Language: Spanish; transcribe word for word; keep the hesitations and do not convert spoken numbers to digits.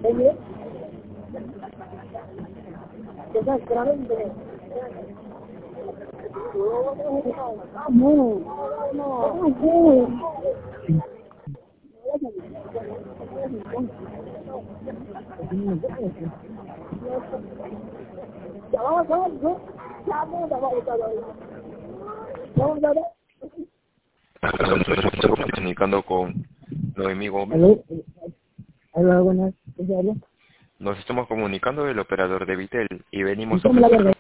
Estamos comunicando con Noemí Gómez. Aló, aló, buenas, ¿qué se habla? Nos estamos comunicando del operador de Vitel y venimos ¿Y cómo la a verdad?